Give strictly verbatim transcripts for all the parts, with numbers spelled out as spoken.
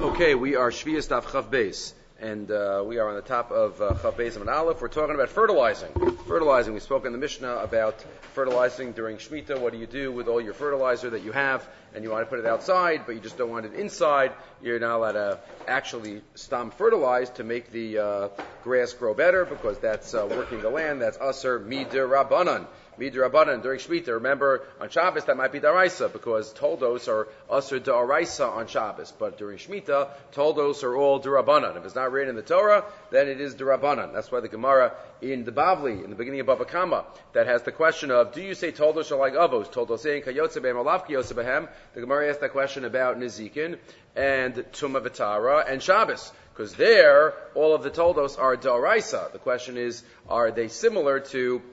Okay, we are Shvius Daf Chav Beis, and uh, we are on the top of uh, Chav Beis and Aleph. We're talking about fertilizing. Fertilizing. We spoke in the Mishnah about fertilizing during Shemitah. What do you do with all your fertilizer that you have, and you want to put it outside, but you just don't want it inside? You're not allowed to actually stom fertilize to make the uh, grass grow better, because that's uh, working the land. That's Aser Midir Rabbanan. Midir Rabbanan during Shemitah. Remember, on Shabbos that might be Daraisa, because Toldos are Aser Daraisa on Shabbos. But during Shemitah, Toldos are all Durabanan. If it's not written in the Torah, then it is Durabanan. That's why the Gemara in the Bavli, in the beginning of Bava Kama, that has the question of, do you say Toldos are like Avos? Toldos saying Kayotze Behem Alav Kayotze Behem. The Gemara asked that question about Nezikin and Tumah V'Tara and Shabbos. Because there, all of the Toldos are Daraisa. The question is, are they similar to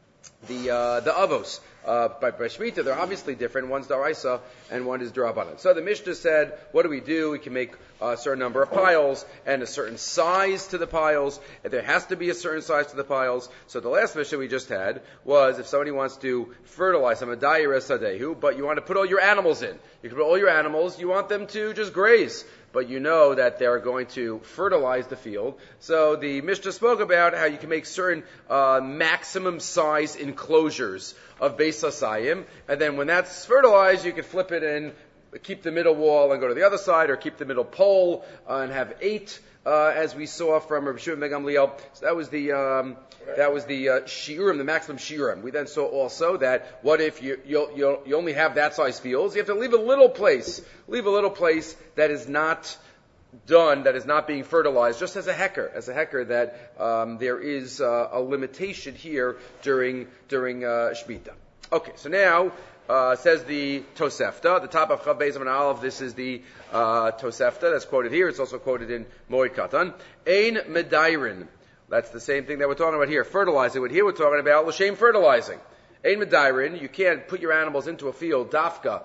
the uh, the avos? Uh, by, by Shemitah, they're obviously different. One's daraisa and one is darabanan. So the Mishnah said, what do we do? We can make a certain number of piles and a certain size to the piles. And there has to be a certain size to the piles. So the last Mishnah we just had was, if somebody wants to fertilize, I'm a daira sadehu, but you want to put all your animals in. You can put all your animals, you want them to just graze, but you know that they're going to fertilize the field. So the Mishnah spoke about how you can make certain uh, maximum size enclosures of Beis Hasayim, and then when that's fertilized, you can flip it and keep the middle wall and go to the other side, or keep the middle pole uh, and have eight, uh, as we saw from Rabbi Shimon ben Gamliel. So that was the um, that was the uh, shiurim, the maximum shiurim. We then saw also that what if you you you you only have that size fields? You have to leave a little place, leave a little place that is not done, that is not being fertilized, just as a hecker, as a hecker, that um, there is uh, a limitation here during during uh, Shemitah. Okay, so now uh, says the Tosefta, the top of Chav Beis and Aleph. This is the uh, Tosefta that's quoted here. It's also quoted in Moed Katan. Ein medairin. That's the same thing that we're talking about here. Fertilizing. What here we're talking about l'shem fertilizing. Ein medairin. You can't put your animals into a field dafka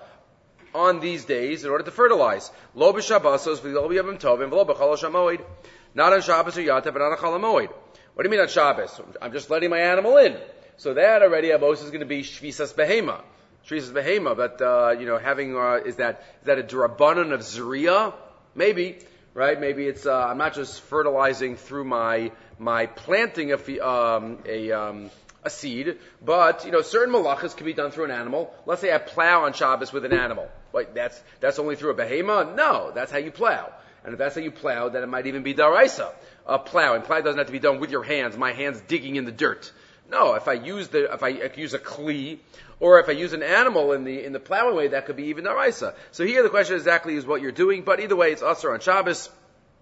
on these days in order to fertilize. Lo b'shabbasos v'lo b'yavim tovim v'lo b'chol shamoid. Not on Shabbos or Yantav, but on a chol hamoed. What do you mean on Shabbos? I'm just letting my animal in. So that already, Amos, is going to be shvisas behema. Shvisas behema, but, uh, you know, having, uh, is that, is that a drabanan of zriya? Maybe, right? Maybe it's, uh, I'm not just fertilizing through my, my planting of, um, a, um, a seed, but, you know, certain malachas can be done through an animal. Let's say I plow on Shabbos with an animal. Wait, that's, that's only through a behema? No, that's how you plow. And if that's how you plow, then it might even be daraisa. Uh, plow. And plow doesn't have to be done with your hands, my hands digging in the dirt. No, if I use the, if I, if I use a kli, or if I use an animal in the, in the plowing way, that could be even daraisa. So here the question exactly is what you're doing, but either way, it's asur on Shabbos.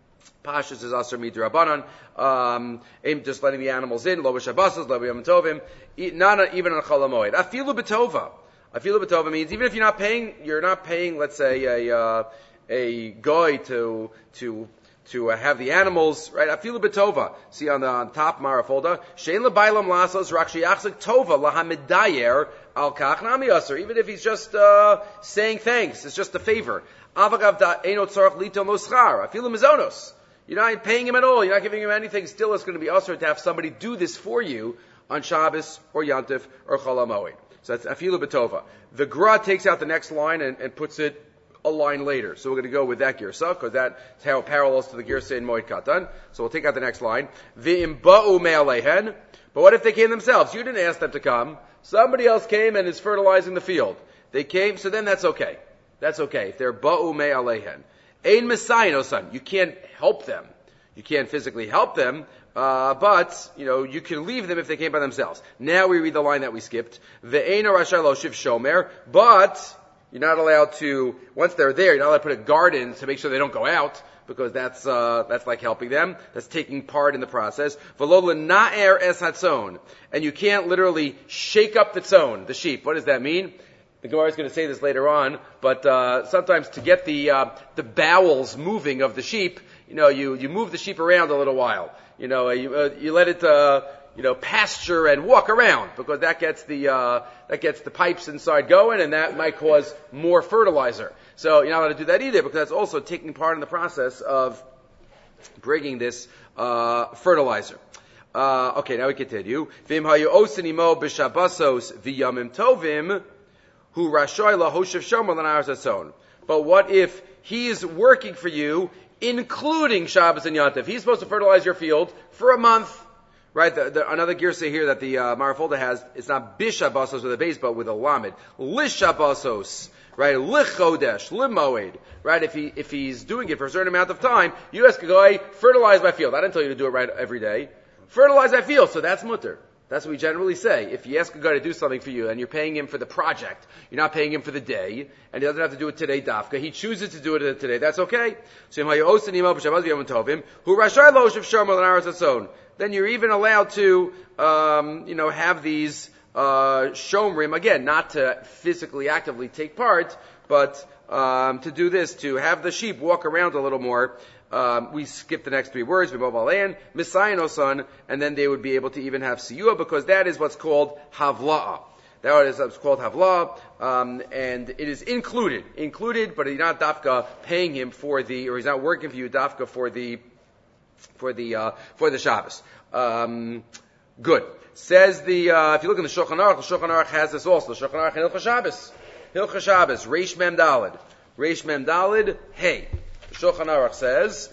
Pashas is asur midir rabbanan. Um, just letting the animals in, lo b'shabbasos, lo b'yom tovim, not even on chol hamoed. Afilu b'tova. Afilu b'tova means even if you're not paying, you're not paying, let's say, a, uh, a goy to, to, to uh, have the animals, right? Afilu b'tova. See on the on top marafolda. Shein lebailam lasos rakshi yachzik tova lahamidayer al kach nami aser. Even if he's just uh, saying thanks, it's just a favor. Avagav da enot tzarach lito moschar. Afilu mizonos. You're not paying him at all. You're not giving him anything. Still, it's going to be aser to have somebody do this for you on Shabbos or Yantif or Chol HaMoed. So that's afilu b'tova. The Gra takes out the next line and, and puts it a line later. So we're going to go with that girsa, because that's how it parallels to the girsa in Moed Katan. So we'll take out the next line. V'im ba'u me'alehen. But what if they came themselves? You didn't ask them to come. Somebody else came and is fertilizing the field. They came, so then that's okay. That's okay. If they're ba'u me'alehen. Ein mesayin osan. You can't help them. You can't physically help them, uh, but, you know, you can leave them if they came by themselves. Now we read the line that we skipped. Ve'ein rashay lo shiv shomer. But you're not allowed to, once they're there, you're not allowed to put a guard in to make sure they don't go out, because that's, uh, that's like helping them. That's taking part in the process. V'lo l'na'er es hatzon. And you can't literally shake up the tzon, the sheep. What does that mean? The Gemara is going to say this later on, but, uh, sometimes to get the, uh, the bowels moving of the sheep, you know, you, you move the sheep around a little while. You know, you, uh, you let it, uh, you know, pasture and walk around, because that gets the, uh, that gets the pipes inside going, and that might cause more fertilizer. So you're not allowed to do that either, because that's also taking part in the process of bringing this, uh, fertilizer. Uh, okay, now we continue. V'im hayu osinimo b'shabbasos v'yamim tovim hu rashoy lahoshev shomer l'na'ar zatzon. But what if he is working for you, including Shabbos and Yontif. He's supposed to fertilize your field for a month. Right, the, the, another girsa here that the uh, Marafolda has, it's not bishabasos with a base, but with a lamed. Lishabasos, right? Lichodesh, limoed, right? If he if he's doing it for a certain amount of time, you ask a guy, fertilize my field. I didn't tell you to do it right every day. Fertilize my field, so that's mutter. That's what we generally say. If you ask a guy to do something for you and you're paying him for the project, you're not paying him for the day, and he doesn't have to do it today, dafka. He chooses to do it today. That's okay. So then you're even allowed to, um, you know, have these uh, shomrim again, not to physically actively take part, but um, to do this, to have the sheep walk around a little more. Um, we skip the next three words, Misayan and then they would be able to even have siyua, because that is what's called havla'a. That is what's called havla'a, um, and it is included, included, but you're not dafka paying him for the, or he's not working for you dafka for the, for the, uh, for the Shabbos. Um, good. Says the, uh, if you look in the Shulchan Aruch, the Shulchan Aruch has this also. The Shulchan Aruch in Hilchos Shabbos. Hilchos Shabbos, Reish Mem Daled. Reish Mem Daled, hey. The Shulchan Aruch says,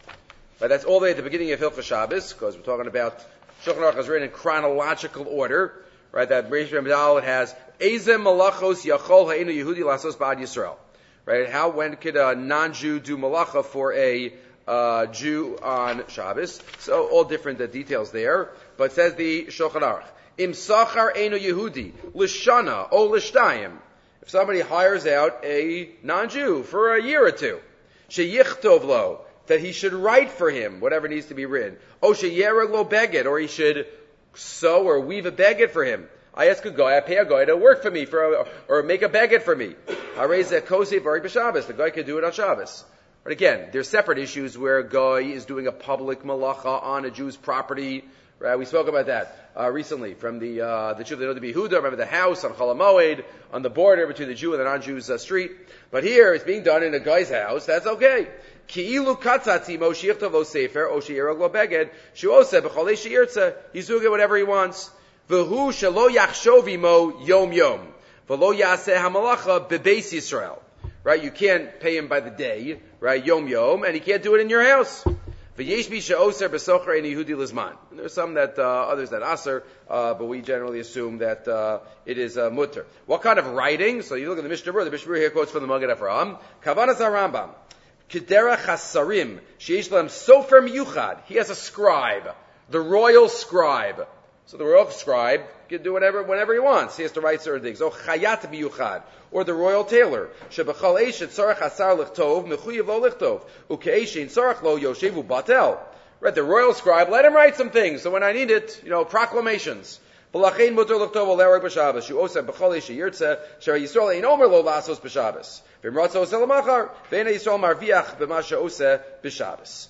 but that's all the way at the beginning of Hilchos Shabbos, because we're talking about, Shulchan Aruch is written in chronological order, right? That Reish Mem Daled has, Ezem malachos yachol ha'enu Yehudi lasos ba'ad Yisrael. Right? How, when could a non-Jew do malacha for a Uh, Jew on Shabbos? So all different uh, details there. But says the Shulchan Aruch, Im sachar eino Yehudi l'shana o l'shtayim. If somebody hires out a non-Jew for a year or two, sheyichtov lo, that he should write for him whatever needs to be written. O sheyereg lo beged, or he should sew or weave a beged for him. I ask a guy, I pay a guy to work for me for a, or make a beged for me. Harei zeh kosei barik b'Shabbos. The guy could do it on Shabbos. But again, there's separate issues where a guy is doing a public malacha on a Jew's property. Right? We spoke about that uh, recently from the uh, the Jew that know to be Yehuda. Remember the house on Chol HaMoed on the border between the Jew and the non-Jew's uh, street. But here it's being done in a guy's house. That's okay. Ki'ilu katzati mo shichtov lo sefer o she'erog lo beged shu'oseh b'cholei she'irtze. He's doing it whatever he wants. V'hu shelo yachshov imo yom yom v'lo yaseh hamalacha bebeis Yisrael. Right, you can't pay him by the day, right, yom yom, and he can't do it in your house. V'yesh bi she'oser b'socher ein Yehudi lizman. There's some that, uh, others that aser, uh, but we generally assume that, uh, it is, uh, mutter. What kind of writing? So you look at the Mishnah Berurah, the Mishnah Berurah here quotes from the Maggid Avraham. Kavanas HaRambam. Kederach hasarim, she'esh lahem sofer miyuchad. He has a scribe. The royal scribe. So the royal scribe can do whatever, whenever he wants. He has to write certain things. Oh, chayat biyuchad. Or the royal tailor. Shebechal eshet tzarech asar lichtov, mechuyev lo lichtov. Uke'eshin tzarech lo yoshevu batel. Right, the royal scribe, let him write some things. So when I need it, you know, proclamations. V'lachein muter lichtov ol ereg b'Shabbos. Shu oseh bechal eshet yirtzeh, sher Yisrael ein omer lo lasos b'Shabbos. V'imratzo oseh l'machar, v'ena Yisrael marviach b'ma she'oseh b'Shabbos.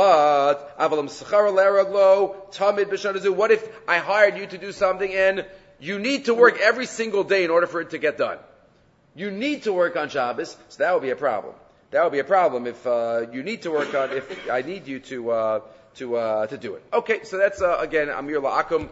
But avalam sechar l'eraglo tamid b'shanazu. What if I hired you to do something and you need to work every single day in order for it to get done? You need to work on Shabbos, so that would be a problem. That would be a problem if uh, you need to work on. If I need you to uh, to uh, to do it. Okay, so that's uh, again Amir La'akum,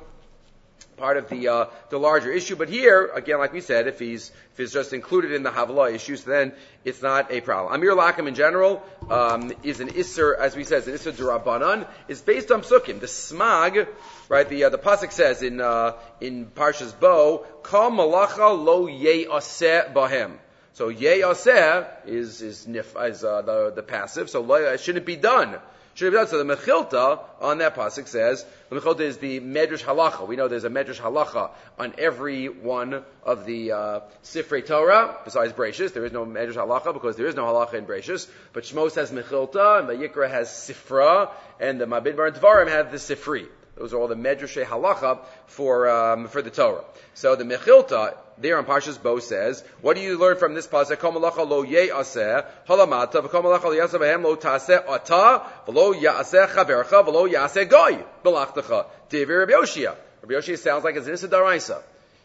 part of the uh, the larger issue. But here, again, like we said, if he's if it's just included in the Havlah issues, then it's not a problem. Amir La'akum in general um, is an Isser, as we said, an Isser D'Rabbanan, is based on Sukkim. The Smag, right? The uh, the pasuk says in uh, in Parshas Bo, Kol Malacha Lo Ye'aseh Bahem. So Ye'aseh is is nif is uh, the the passive. So lo, it shouldn't be done. Should be done. So the Mechilta on that pasuk says the Mechilta is the Medrash Halacha. We know there's a Medrash Halacha on every one of the uh, Sifrei Torah besides Bereishis. There is no Medrash Halacha because there is no Halacha in Bereishis. But Shmos has Mechilta, and Vayikra has Sifra, and the Mabidbar and Dvarim have the Sifri. Those are all the Medrash Halacha for um, for the Torah. So the Mechilta there on Parshas Bo says, what do you learn from this pasuk? Kol malacha lo ye'aseh halamata, v'kol malacha lo yaseh b'hem lo taseh ata, v'lo yaseh chavercha, v'lo yaseh goy b'lachtecha. Devi Rabbi Yoshia. Rabbi Yoshia sounds like it's an Issa D'Oraisa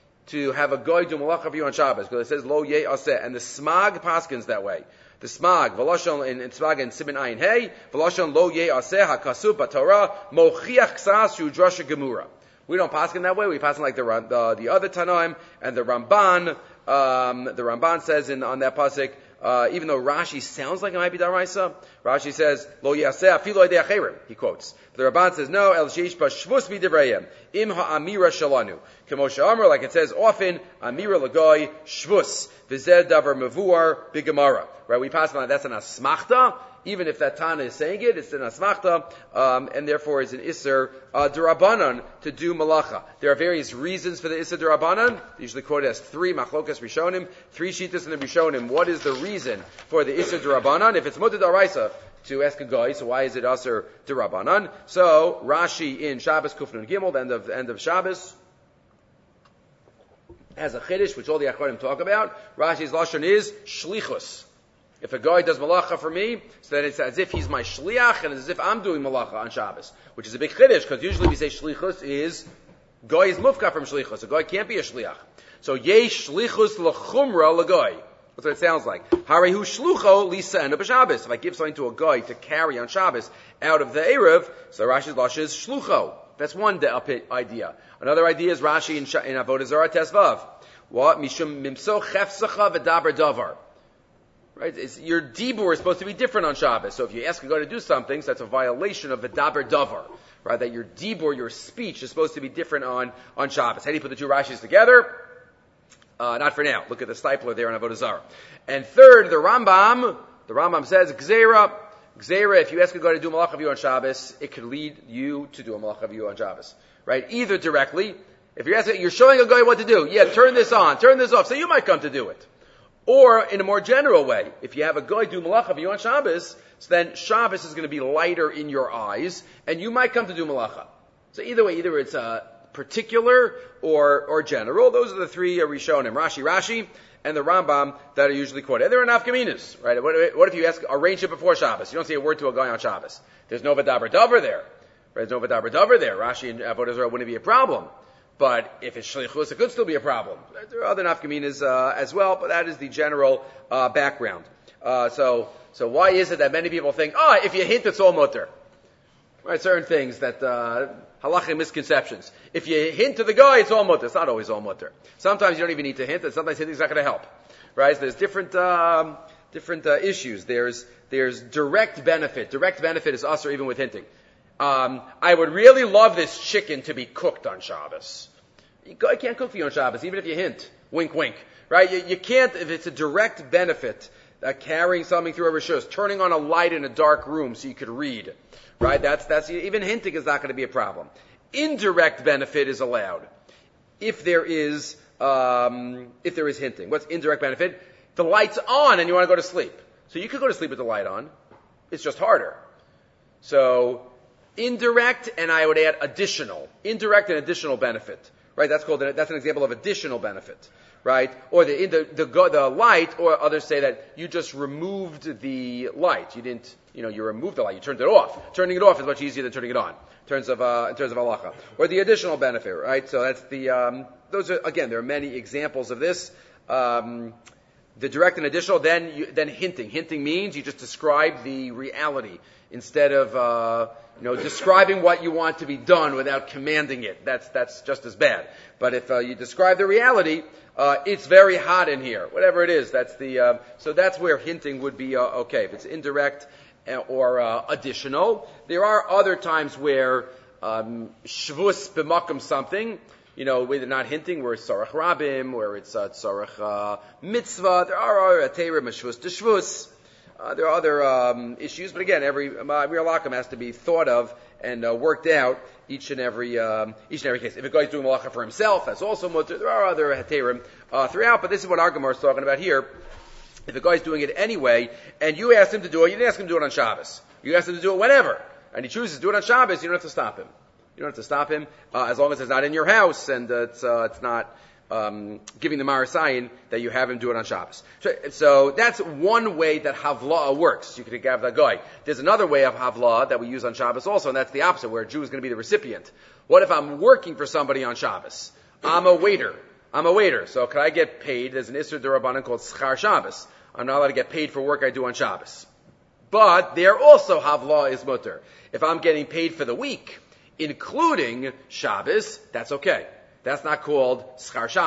to have a goy do malacha for you on Shabbos, because it says lo ye'aseh, and the Smag paskins that way. The Smag, v'lashon in, in Smag and Siman Ayin Hey, v'lashon lo ye'aseh hakasub b'Torah mochiach ksas shu drasha gemura. We don't paskin that way. We paskin like the the, the other Tanaim and the Ramban. Um, the Ramban says in on that pasuk, uh, even though Rashi sounds like it might be Daraisa, Rashi says, Lo yaseh afilu idei acherim, he quotes. The Ramban says, no, el sheish ba shvus midivrayim, im ha'amira shalanu. Kemosha Amar, like it says often, amira lagoy shvus, v'zeh davar mevuar bigamara. Right, we pass on that, that's an asmachta. Even if that Tana is saying it, it's an asmachta, um, and therefore is an Isser uh, Durabanan to do malacha. There are various reasons for the Isser Durabanan, usually quoted as three machlokas Rishonim, three shitas in the Rishonim. What is the reason for the Isser Durabanan? If it's Mutter Daraisa, to ask a guy, so why is it Isser Durabanan? So, Rashi in Shabbos Kufnun Gimel, the end of, the end of Shabbos, has a chiddush, which all the Acharonim talk about. Rashi's Lashon is Shlichus. If a guy does malacha for me, so then it's as if he's my shliach, and as if I'm doing malacha on Shabbos, which is a big chiddush, because usually we say shlichus is, guy is mufka from shlichus. A guy can't be a shliach. So, yesh shlichus l'chumra l'guy. That's what it sounds like. Harehu shlucho l'sa'enu b'Shabbos. If I give something to a guy to carry on Shabbos out of the Erev, so Rashi's Lashon is shlucho. That's one idea. Another idea is Rashi in, in Avodah Zarah Tesvav. What? Mishum mimso chefsacha v'daber davar. Right? It's, your dibur is supposed to be different on Shabbos. So if you ask a guy to do something, so that's a violation of the daber davar. Right? That your dibur, your speech, is supposed to be different on, on Shabbos. How do you put the two Rashis together? Uh, not for now. Look at the stipler there in Avodah Zarah. And third, the Rambam, the Rambam says, Gzeira, Gzeira, if you ask a guy to do malach of you on Shabbos, it could lead you to do a malach of you on Shabbos. Right? Either directly, if you're asking, you're showing a guy what to do. Yeah, turn this on, turn this off, so you might come to do it. Or, in a more general way, if you have a guy do malacha for you on Shabbos, so then Shabbos is going to be lighter in your eyes, and you might come to do malacha. So either way, either it's uh, particular or or general. Those are the three uh, Rishonim, Rashi, Rashi, and the Rambam that are usually quoted. And there are nafkaminas, right? What, what if you ask, arrange it before Shabbos? You don't say a word to a guy on Shabbos. There's no vadaber davar there. Right? There's no vadaber davar there. Rashi and Avodah Zarah wouldn't be a problem. But if it's shlichus, it could still be a problem. There are other nafkaminas uh, as well, but that is the general uh, background. Uh, so, so why is it that many people think, oh, if you hint, it's all mutter? Right, certain things that uh, halachic misconceptions. If you hint to the guy, it's all mutter. It's not always all mutter. Sometimes you don't even need to hint, and sometimes hinting's not going to help. Right? So there's different um, different uh, issues. There's there's direct benefit. Direct benefit is usher even with hinting. Um, I would really love this chicken to be cooked on Shabbos. You can't cook for you on Shabbos, even if you hint. Wink, wink. Right? You, you can't, if it's a direct benefit, uh, carrying something through a rishus, turning on a light in a dark room so you could read. Right? That's, that's, even hinting is not going to be a problem. Indirect benefit is allowed. If there is, um, if there is hinting. What's indirect benefit? The light's on and you want to go to sleep. So you could go to sleep with the light on. It's just harder. So, indirect, and I would add additional. Indirect and additional benefit. Right? That's called, that's an example of additional benefit. Right? Or the, the, the, the light, or others say that you just removed the light. You didn't, you know, you removed the light. You turned it off. Turning it off is much easier than turning it on. In terms of, uh, in terms of halacha. Or the additional benefit, right? So that's the, um, those are, again, there are many examples of this. Um, the direct and additional, then, you, then hinting. Hinting means you just describe the reality instead of, uh, you know, describing what you want to be done without commanding it. That's, that's just as bad. But if, uh, you describe the reality, uh, it's very hot in here. Whatever it is, that's the, uh, so that's where hinting would be, uh, okay. If it's indirect or, uh, additional. There are other times where, um, shvus b'makom something, you know, where they're not hinting, where it's tzarech rabim, where it's, uh, tzarech, uh, mitzvah. There are other terim, shvus to shvus. Uh, there are other um, issues, but again, every uh, Mir Lakum has to be thought of and uh, worked out each and every um, each and every case. If a guy's doing malacha for himself, that's also mutter. There are other heterim uh, throughout, but this is what our Gemara is talking about here. If a guy's doing it anyway, and you asked him to do it, you didn't ask him to do it on Shabbos. You asked him to do it whenever, and he chooses to do it on Shabbos, you don't have to stop him. You don't have to stop him uh, as long as it's not in your house and uh, it's uh, it's not. Um, giving the Marasayin that you have him do it on Shabbos. So, so that's one way that Havlah works. You could have that guy. There's another way of Havlah that we use on Shabbos also, and that's the opposite, where a Jew is going to be the recipient. What if I'm working for somebody on Shabbos? I'm a waiter. I'm a waiter. So could I get paid? There's an Isser D'Rabbanan called Schar Shabbos. I'm not allowed to get paid for work I do on Shabbos. But there also Havlah is mutter. If I'm getting paid for the week, including Shabbos, that's okay. That's not called Schar Shabbos.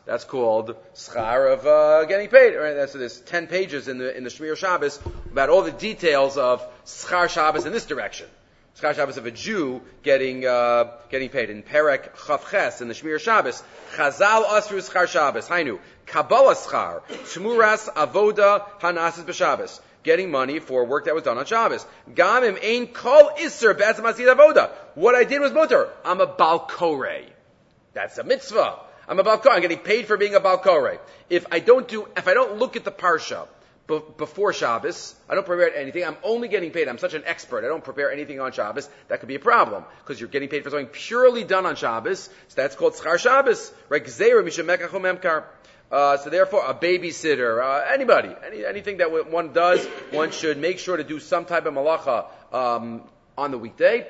That's called schar of uh, getting paid. Right? That's, so there's ten pages in the in the Shmir Shabbos about all the details of schar Shabbos in this direction. Schar Shabbos of a Jew getting uh, getting paid. In Perek Chavches in the Shmir Shabbos, Chazal Asru Schar Shabbos. Hainu Kabbalah Schar Shmuras Avoda Hanasis b'Shabbos. Getting money for work that was done on Shabbos. Gamim ein kol iser be'etzem asid avoda. What I did was mutter. I'm a balkorei. That's a mitzvah. I'm a balkorei. I'm getting paid for being a balkorei. If I don't do, if I don't look at the parsha b- before Shabbos, I don't prepare anything. I'm only getting paid. I'm such an expert. I don't prepare anything on Shabbos. That could be a problem because you're getting paid for something purely done on Shabbos. So that's called schar Shabbos. Right? Gzeira mishem mekach umemkar. Uh, so therefore, a babysitter, uh, anybody, any, anything that one does, one should make sure to do some type of malacha um, on the weekday.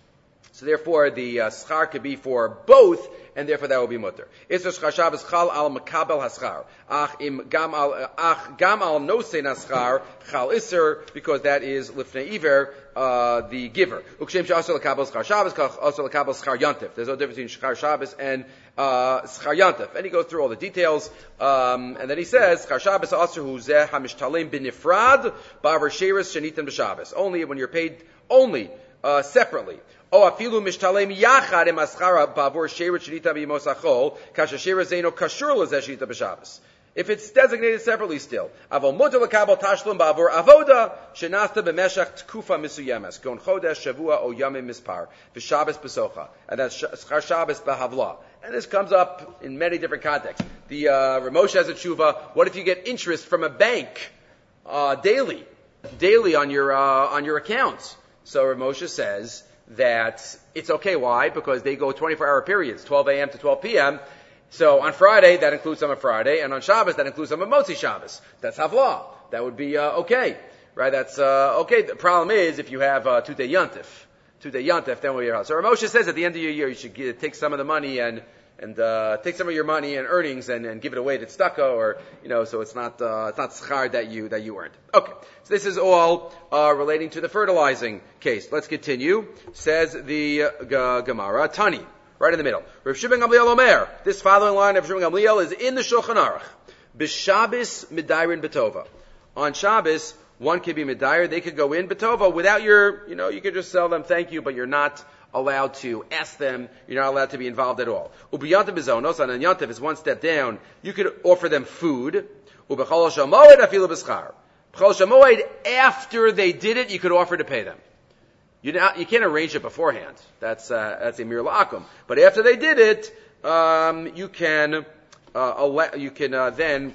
So therefore, the uh, schar could be for both, and therefore that will be mutter. Isser schar Shabbos chal al makabel haschar. Ach im gam al ach gam al nosei naschar chal isser, because that is lifnei iver, uh, the giver. Ukshem she'asor lekabel schar Shabbos kach asor lekabel schar yontif. There's no difference between schar Shabbos and uh, schar yontif. And he goes through all the details, um, and then he says schar Shabbos asor hu zeh hamishtalem binifrad ba'avar sheres shenitim b'Shabbos. Only when you're paid only uh, separately. Oh, afilu mishtalem yachad im aschara bavur sheret shenita b'yemos achol kasher sheret zeino kashur lezeh shenita b'Shabbos. If it's designated separately still. Avol mutar lekabel tashlum bavur avoda shenasta b'meshach tkufa misuyemes gon chodesh shavua o yamim mispar v'Shabbos b'socha, and that's schar Shabbos b'havla. And this comes up in many different contexts. The uh, Ramosha has a tshuva. What if you get interest from a bank uh, daily, daily on your uh, on your accounts? So Ramosha says that it's okay. Why? Because they go twenty-four hour periods, twelve a.m. to twelve p.m. So on Friday, that includes some of Friday, and on Shabbos, that includes some of Motzi Shabbos. That's havla. That would be uh, okay, right? That's uh, okay. The problem is if you have uh, Tutei Yantif, Tutei Yantif, then we'll your house. So Ramosha says at the end of your year, you should get, take some of the money and and uh, take some of your money and earnings and, and give it away to tzedakah, or you know, so it's not uh, it's not schar that you that you earned. Okay, so this is all uh, relating to the fertilizing case. Let's continue. Says the uh, Gemara, Tani, right in the middle. Rav Shimon Gamliel Omer. This following line of Rav Shimon Gamliel is in the Shulchan Aruch. B'Shabbos midayrin b'tova. On Shabbos, one could be midayr. They could go in b'tova without your, you know, you could just sell them thank you, but you're not allowed to ask them. You're not allowed to be involved at all. Ubiyantiv bizonos, and yantiv is one step down. You could offer them food. Ubechol shamoed afilu b'schar. B'chol shamoed, after they did it, you could offer to pay them. You not, you can't arrange it beforehand. That's uh, that's a mir la'akum. But after they did it, um, you can uh, ele- you can uh, then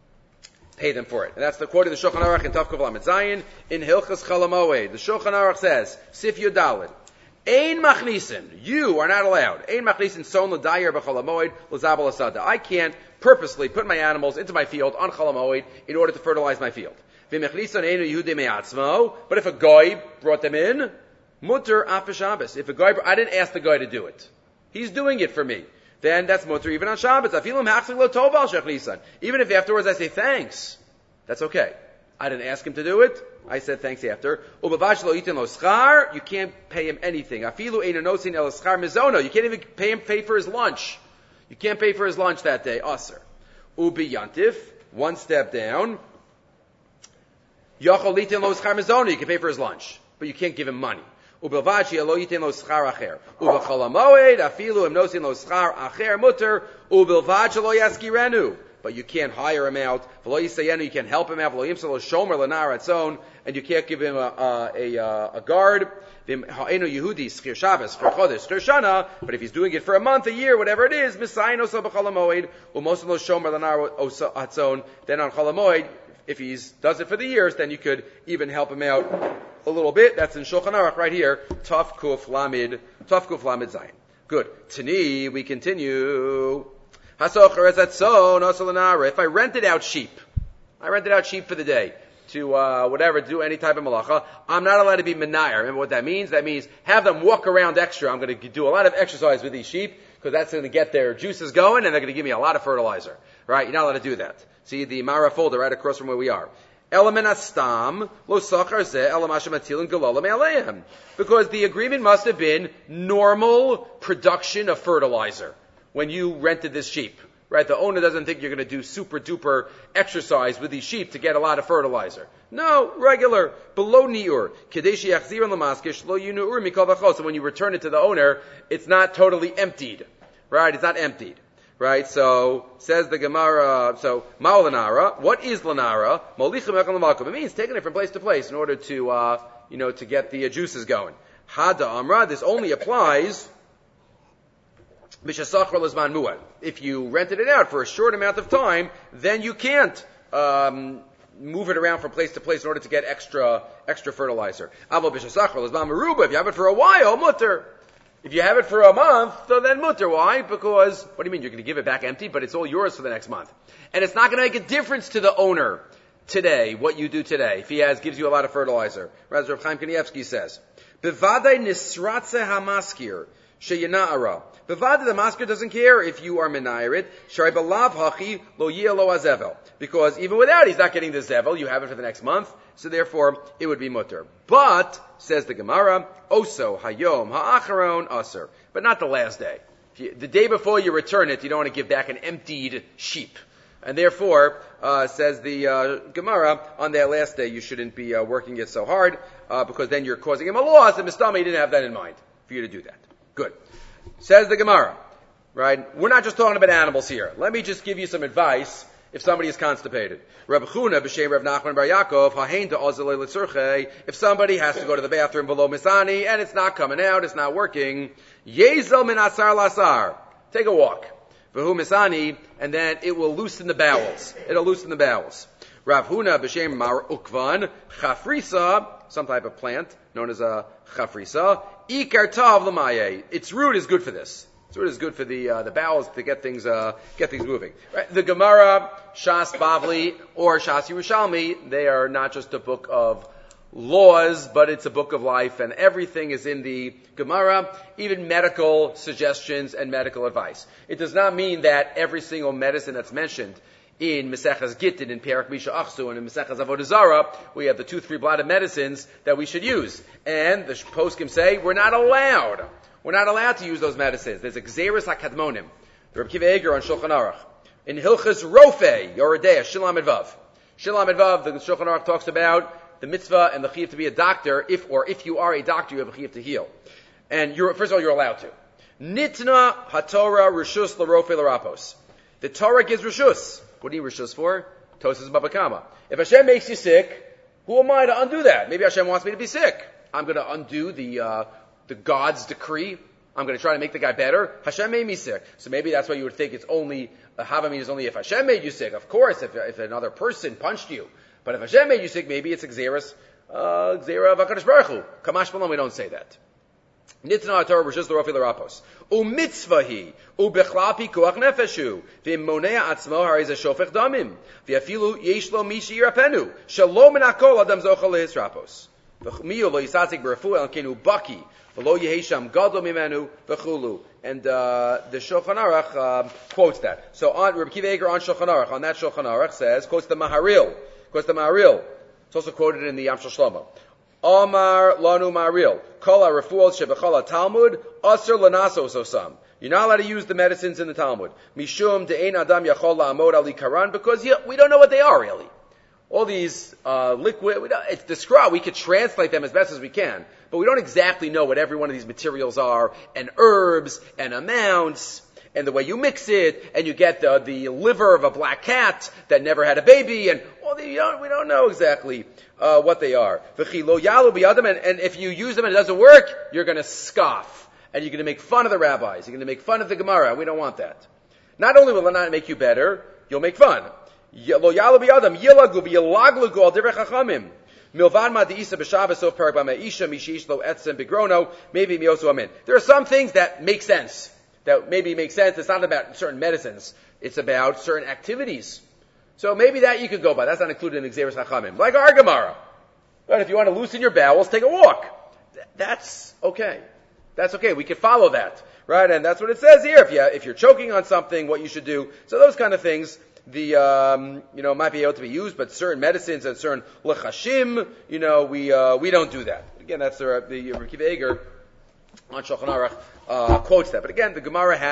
pay them for it. And that's the quote of the Shulchan Aruch in Tav Kuf Lamed Zayin in Hilchas Chol HaMoed. The Shulchan Aruch says, Sif Yudalid, Ein machnisin, you are not allowed. Ein machnisin son l'dayer b'chol hamoed l'zabel asada. I can't purposely put my animals into my field on chol hamoed in order to fertilize my field. V'mechnisin einu yehudei me'atzmo. But if a guy brought them in, mutter af Shabbos. If a guy, I didn't ask the guy to do it. He's doing it for me. Then that's mutter even on Shabbos. Afilu machzik lo tov al shechnisan. Even if afterwards I say thanks, that's okay. I didn't ask him to do it. I said thanks after. You can't pay him anything. You can't even pay him pay for his lunch. You can't pay for his lunch that day. Aser. Ubi yantif, one step down. You can pay for his lunch, but you can't give him money. But you can't hire him out. You can't help him out. And you can't give him a, a, a, a guard. But if he's doing it for a month, a year, whatever it is, then on Chol HaMoed, if he does it for the years, then you could even help him out a little bit. That's in Shulchan Aruch right here. Taf Kuf Lamid, Taf Kuf Lamid Zayin. Good. Tani, we continue. If I rented out sheep, I rented out sheep for the day to uh, whatever, do any type of malacha, I'm not allowed to be menayer. Remember what that means? That means have them walk around extra. I'm going to do a lot of exercise with these sheep because that's going to get their juices going and they're going to give me a lot of fertilizer. Right? You're not allowed to do that. See the Mara folder right across from where we are. Because the agreement must have been normal production of fertilizer when you rented this sheep, Right? The owner doesn't think you're going to do super duper exercise with these sheep to get a lot of fertilizer. No, regular, below niur. So when you return it to the owner, it's not totally emptied. Right? It's not emptied. Right? So, says the Gemara, so, ma'u lanara, what is lanara? It means taking it from place to place in order to, uh, you know, to get the uh, juices going. Hada amra, this only applies if you rented it out for a short amount of time, then you can't um, move it around from place to place in order to get extra extra fertilizer. If you have it for a while, mutter. If you have it for a month, so then mutter. Why? Because, what do you mean? You're going to give it back empty, but it's all yours for the next month. And it's not going to make a difference to the owner today, what you do today, if he has gives you a lot of fertilizer. As Rav Chaim Kanievsky says, Bevadai nisratze hamaskir sheyana'ara. Bevadai, the masker doesn't care if you are menayirid. Shari balav hachi lo yeh lo azevel. Because even without, he's not getting the zevel. You have it for the next month. So therefore, it would be mutter. But, says the Gemara, oso hayom ha'acharon aser. But not the last day. If you, the day before you return it, you don't want to give back an emptied sheep. And therefore, uh, says the uh, Gemara, on that last day you shouldn't be uh, working it so hard, uh, because then you're causing him a loss, and Mistama, he didn't have that in mind for you to do that. Good. Says the Gemara, right? We're not just talking about animals here. Let me just give you some advice if somebody is constipated. Reb Chuna, b'shem Reb Nachman bar Yaakov, hahein to ozalei l'tzurchei, if somebody has to go to the bathroom below Misani, and it's not coming out, it's not working, yezel min asar lasar, take a walk. V'hu misani, and then it will loosen the bowels. It'll loosen the bowels. Rav Huna b'shem Mar Ukvan, chafrisa, some type of plant known as a chafrisa, ikar tav l'maye. Its root is good for this. Its root is good for the uh, the bowels to get things uh, get things moving. Right? The Gemara, Shas Bavli, or Shas Yerushalmi, they are not just a book of laws, but it's a book of life, and everything is in the Gemara, even medical suggestions and medical advice. It does not mean that every single medicine that's mentioned in Maseches Gittin, in Perak Misha Achsu, and in Maseches Avodah Zarah, we have the two three-bladed medicines that we should use. And the poskim say we're not allowed. We're not allowed to use those medicines. There's a Gzeirus HaKadmonim. The Reb Kiva Eger on Shulchan Aruch. In Hilchas Rofei, Yoredea, Shilam Edvav. Shilam Edvav, the Shulchan Aruch talks about the mitzvah and the chiyuv to be a doctor, if or if you are a doctor, you have a chiyuv to heal. And you're, first of all, you're allowed to. Nitna haTorah rishus l'rofei l'rapos. The Torah gives rishus. What do you need rishus for? Tosas babakama. If Hashem makes you sick, who am I to undo that? Maybe Hashem wants me to be sick. I'm going to undo the uh, the God's decree. I'm going to try to make the guy better. Hashem made me sick. So maybe that's why you would think it's only, uh, Havamid is only if Hashem made you sick. Of course, if, if another person punched you. But if Hashem made you sick, maybe it's a Gzeirus, uh, Gzeira of HaKadosh Baruch Hu. Kamash Malam, we don't say that. Nitna HaTorah Rishus l'Rofi l'Rapos. U'mitzvahi, u'bechlal pikuach nefeshu, v'immonea atzmo hariz ha'shofech damim, v'afilu yesh lo mishi yirapenu, shalom min hakol adam zocha lehis rapos. V'chmiyu lo yisatzik b'refu el kenu baki, v'lo yehesham gadol mimenu, v'chulu. And uh, the Shulchan Aruch uh, quotes that. So on Reb Kiva Eger on Shulchan Aruch, on that Shulchan Aruch says, quotes the Maharil, quotes the Maharil. It's also quoted in the Yam Shel Shlomo. Amar lanu Maharil, kol ha-refuot shebechol ha-Talmud, aser lanasos osam. You're not allowed to use the medicines in the Talmud. Mishum de'ein adam yachol la'amod ali karan, because yeah, we don't know what they are really. All these uh, liquid, we don't, it's described, we could translate them as best as we can, but we don't exactly know what every one of these materials are, and herbs, and amounts, and the way you mix it, and you get the, the liver of a black cat that never had a baby, and well, they, you don't, we don't know exactly uh, what they are. And, and if you use them and it doesn't work, you're going to scoff, and you're going to make fun of the rabbis, you're going to make fun of the Gemara. We don't want that. Not only will it not make you better, you'll make fun. There are some things that make sense. That maybe make sense. It's not about certain medicines. It's about certain activities. So maybe that you could go by. That's not included in Gzeirus Chachamim. Like our Gemara. But if you want to loosen your bowels, take a walk. That's okay. That's okay. We can follow that. Right? And that's what it says here. If you, if you're choking on something, what you should do. So those kind of things, the, um, you know, might be able to be used, but certain medicines and certain lechashim, you know, we, uh, we don't do that. Again, that's the, the Reb Kiva Eger on Shulchan Aruch, uh, quotes that. But again, the Gemara has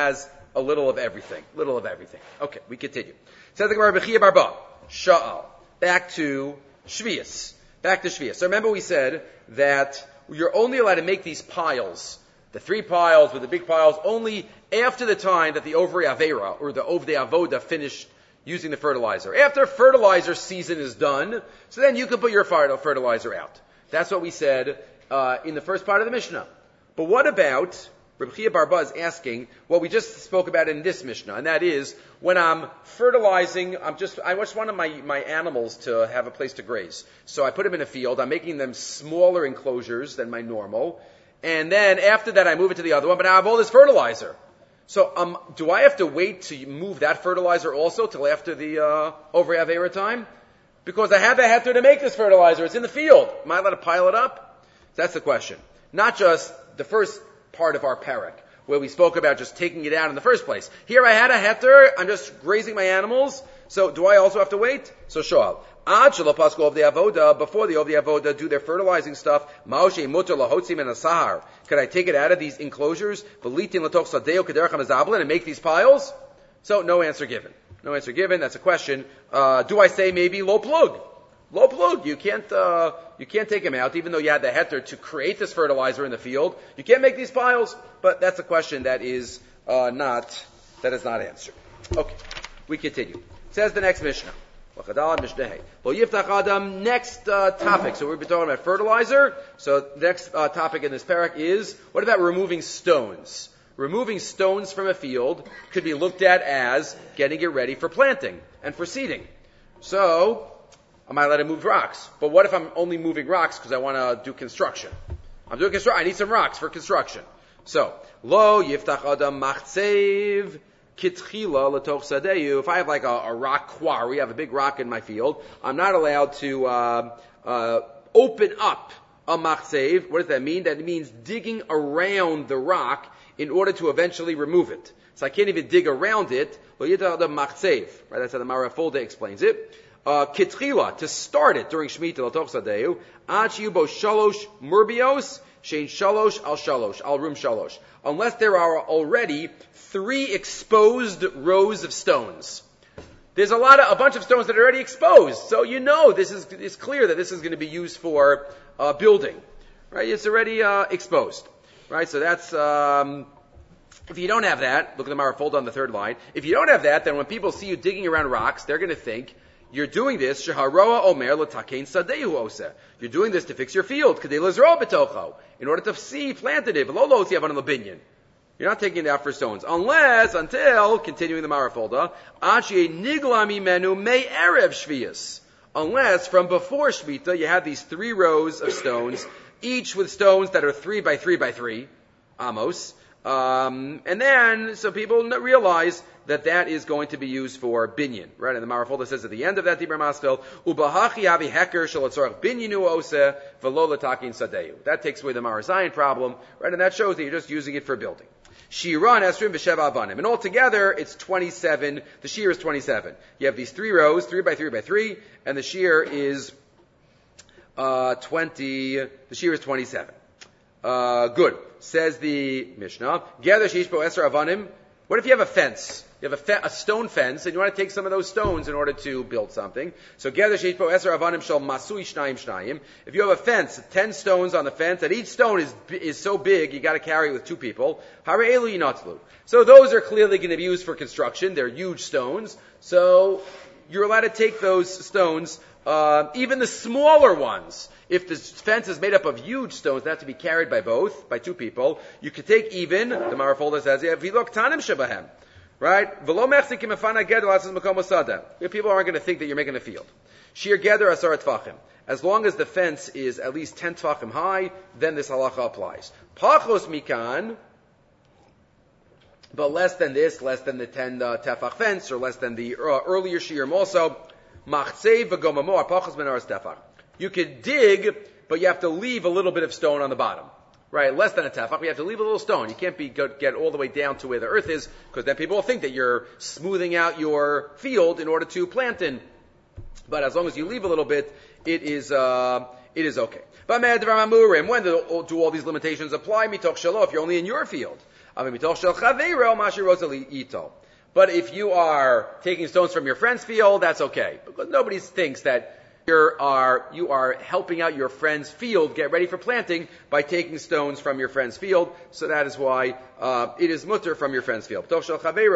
a little of everything. Little of everything. Okay, we continue. Says the Gemara, Bechia Barba, Sha'al. Back to Shvius. Back to Shvius. So remember we said that you're only allowed to make these piles, the three piles with the big piles, only after the time that the Ovri Avera, or the Ovdei Avoda, finished using the fertilizer. After fertilizer season is done, so then you can put your fertilizer out. That's what we said uh, in the first part of the Mishnah. But what about, Reb Chia Barba is asking what we just spoke about in this Mishnah, and that is, when I'm fertilizing, I'm just, I just wanted my, my animals to have a place to graze. So I put them in a field, I'm making them smaller enclosures than my normal, and then after that I move it to the other one, but now I have all this fertilizer. So um, do I have to wait to move that fertilizer also till after the uh, Ovri Avera time? Because I have a heter to make this fertilizer. It's in the field. Am I allowed to pile it up? That's the question. Not just the first part of our parak, where we spoke about just taking it out in the first place. Here I had a heter. I'm just grazing my animals. So do I also have to wait? So shoal. Ad shelo pasko of the avoda, before the of the avoda do their fertilizing stuff, ma'oshe muter lahotzim and asahar. Could I take it out of these enclosures, v'litin l'toch sadeo kederach hamazablin, and make these piles? So no answer given. No answer given. That's a question. Uh, do I say maybe low plug? Low plug. You can't, uh, you can't take them out, even though you had the heter to create this fertilizer in the field. You can't make these piles. But that's a question that is, uh, not, that is not answered. Okay. We continue. Says the next Mishnah. Next uh, topic. So we've been talking about fertilizer. So the next uh, topic in this parak is, what about removing stones? Removing stones from a field could be looked at as getting it ready for planting and for seeding. So, I might let him move rocks. But what if I'm only moving rocks because I want to do construction? I'm doing construction. I need some rocks for construction. So, lo yiftach adam machtsev kitchila latoch sadeyu. If I have like a, a rock quarry, I have a big rock in my field, I'm not allowed to uh, uh, open up a machtsev. What does that mean? That means digging around the rock in order to eventually remove it. So I can't even dig around it. Right? That's how the Marafolda explains it. Kitchila, to start it during Shemitah l'toch sadeu, ad shiyu bo shalosh murbios, shein shalosh al shalosh, al rum shalosh. Unless there are already three exposed rows of stones. There's a lot of, a bunch of stones that are already exposed. So you know this is, it's clear that this is going to be used for uh, building. Right? It's already uh, exposed. Right, so that's, um, if you don't have that, look at the Marafolda on the third line. If you don't have that, then when people see you digging around rocks, they're going to think, you're doing this, Sheharoa Omer L'Takein Sadehu Ose. You're doing this to fix your field, Kedei Lizro B'tocho, in order to see, planted it, V'lo Lo Tziavan L'Binyan. You're not taking it out for stones. Unless, until, continuing the Marafolda, Achi Niglami Menu Me Erev Shvius. Unless, from before Shmita, you have these three rows of stones, each with stones that are three by three by three, amos. Um, and then, so people realize that that is going to be used for binyan, right? And the Marafolda says at the end of that Dibur Masfil, ubahachi avi heker shalatzorach binyanu ose v'lo l'takin sadeu. That takes away the Marazayan problem, right? And that shows that you're just using it for building. Shiran esrim v'sheva avanim. And altogether, it's twenty-seven. The shear is twenty-seven. You have these three rows, three by three by three, and the shear is Uh, twenty, the shear is twenty-seven. Uh, good. Says the Mishnah, Gather shishbo esar avanim. What if you have a fence? You have a, fe- a stone fence, and you want to take some of those stones in order to build something. So gather shishbo esar avanim shal masui shnayim shnayim. If you have a fence, ten stones on the fence, and each stone is is so big, you got to carry it with two people. Hare'elu yinatzlu. So those are clearly going to be used for construction. They're huge stones. So you're allowed to take those stones. Uh, even the smaller ones, if the fence is made up of huge stones, they have to be carried by both, by two people. You could take even, the Marafolda says, v'lo ktanim shebahem, right? V'lo mechzikim efana geder l'asas makom osada. People aren't going to think that you're making a field. Shir geder asar tfachim. As long as the fence is at least ten tfachim high, then this halacha applies. Pachos mikan, but less than this, less than the ten uh, tefach fence, or less than the uh, earlier shirim also. You could dig, but you have to leave a little bit of stone on the bottom. Right? Less than a tefach, you have to leave a little stone. You can't be go, get all the way down to where the earth is, because then people will think that you're smoothing out your field in order to plant in. But as long as you leave a little bit, it is uh, it is okay. When do, do all these limitations apply? Mitoch shelo, if you're only in your field. But if you are taking stones from your friend's field, that's okay. Because nobody thinks that you are, you are helping out your friend's field get ready for planting by taking stones from your friend's field. So that is why uh, it is mutter from your friend's field. You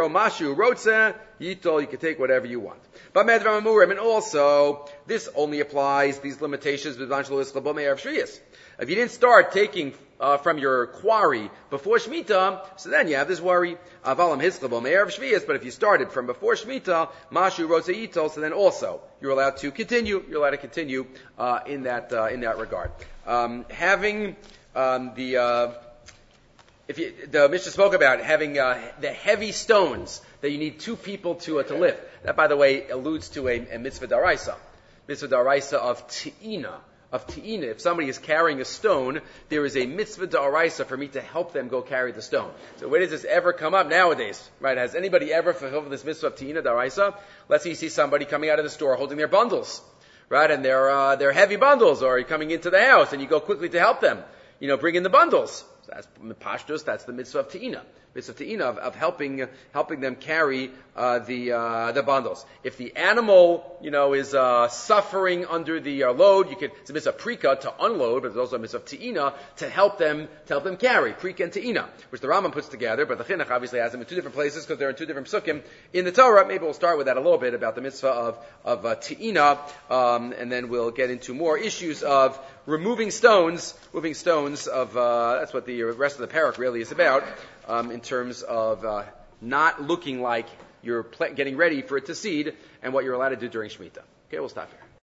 can take whatever you want. And also, this only applies, these limitations, if you didn't start taking uh, from your quarry before Shemitah, so then you have this worry. But if you started from before Shemitah, Mashu Rotzeitol, so then also you're allowed to continue. You're allowed to continue uh, in that uh, in that regard. Um, having um, the uh, if you, the Mishnah spoke about having uh, the heavy stones that you need two people to uh, to lift. That, by the way, alludes to a, a mitzvah daraisa, mitzvah daraisa of te'ina. Of te'ina. If somebody is carrying a stone, there is a mitzvah da'araisa for me to help them go carry the stone. So where does this ever come up nowadays? Right? Has anybody ever fulfilled this mitzvah of te'ina da'araisa? Let's say you see somebody coming out of the store holding their bundles, right? And they're, uh, they're heavy bundles, or you're coming into the house and you go quickly to help them. You know, bring in the bundles. So that's pashtus, that's the mitzvah of te'ina. Mitzvah of te'ina, of, of helping, helping them carry, uh, the, uh, the bundles. If the animal, you know, is, uh, suffering under the uh, load, you can, it's a mitzvah of prika to unload, but it's also a mitzvah of te'ina to help them, to help them carry. Prika and te'ina, which the Rambam puts together, but the Chinuch obviously has them in two different places because they're in two different psukim in the Torah. Maybe we'll start with that a little bit about the mitzvah of, of, uh, te'ina, um, and then we'll get into more issues of removing stones, moving stones of, uh, that's what the rest of the parak really is about, um, in terms of, uh, not looking like you're pl- getting ready for it to seed and what you're allowed to do during Shemitah. Okay, we'll stop here.